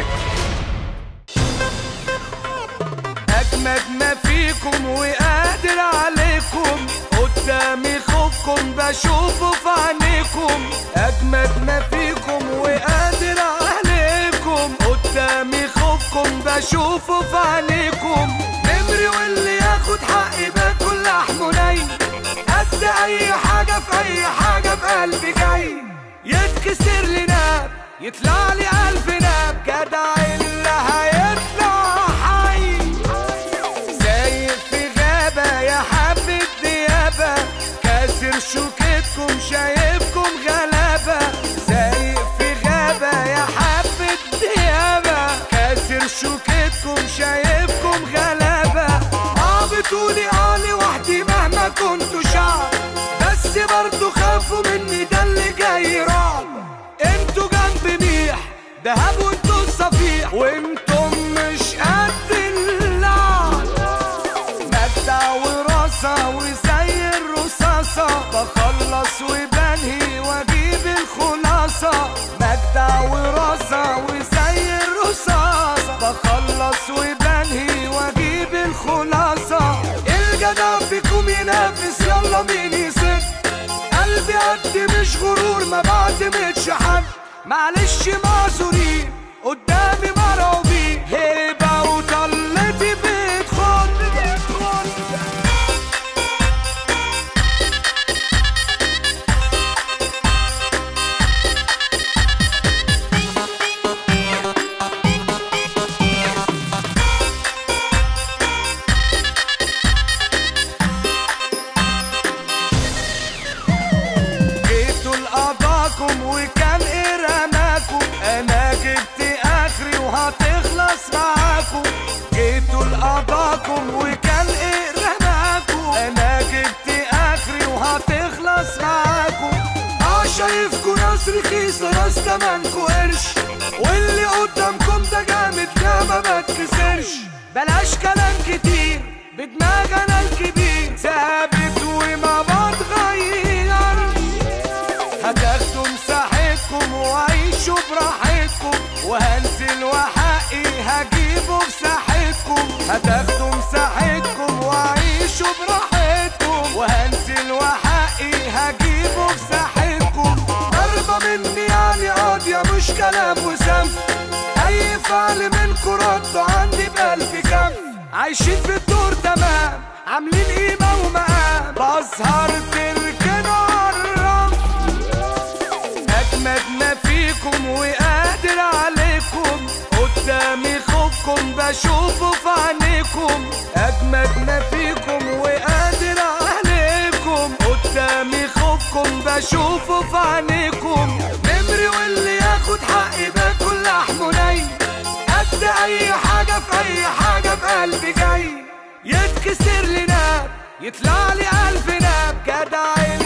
اجمد ما فيكم وقادر عليكم، قدامي خوفكم بشوفه في عينيكم. اجمد ما فيكم وقادر عليكم، قدامي خوفكم بشوفه في عينيكم. نمري واللي ياخد حقي باكل لحمه ني، قد اي حاجه في اي حاجه بقلبي جاي. يتكسر لي ناب يطلع لي الف ناب، جدع اللي هيطلع حي. سايق في غابه يا حبة ديابه، كاسر شوكتكم شايفكم غلابه. سايق في غابه يا حبة ديابه، كاسر شوكتكم شايفكم غلابه. بتقولي لوحدي مهما كنتوا شعب، بس برضو خافوا مني ده اللي جاي رعب. انتوا جنب ميح دهب وانتوا الصفيح، وانتم مش قد اللعب. مجدع وراسة وزي الرصاصة، بخلص وبنهي واجيب الخلاصة. مجدع وراسة وزي الرصاصة، بخلص وبنهي واجيب الخلاصة. الجدع فيكم ينافس يلا مين يسد، قلبي قد مش غرور ما بعتمدش حد. معلش معذورين قدامي مرعوبين، هيبة وطلتي بتخن. وكان ايه رماكم، انا جبت اخري وهتخلص معاكم. جيتوا لقضاكم وكان ايه رماكم، انا جبت اخري وهتخلص معاكم. شايفكوا ناس رخيصة ناس تمنكوا قرش، واللي قدامكم ده جامد لا ما بتكسرش. بلاش كلام كتير بدماغ انا الكبير، ثابت وما بتغيرش. هتاخدوا مساحتكم وعيشوا براحتكم، وهنزل وحقي هجيبه في ساحتكم. هتاخدوا مساحتكم وعيشوا براحتكم، وهنزل وحقي هجيبه في ساحتكم. ضربة مني يعني قاضية مش كلام وسم، أي فعل منكوا ردوا عندي بألف كف. عايشين في الدور تمام عاملين قيمة ومقام، بظهر تركنوا عالرف. أجمد ما فيكم وقادر عليكم، قدامي خوفكم بشوفه في عينيكم. أجمد ما فيكم وقادر عليكم، قدامي خوفكم بشوفه في عينيكم. نمري واللي ياخد حقي باكل لحمه ني، قد أي حاجة في أي حاجة بقلبي جاي. يتكسر لي ناب يطلع لي ألف ناب، جدع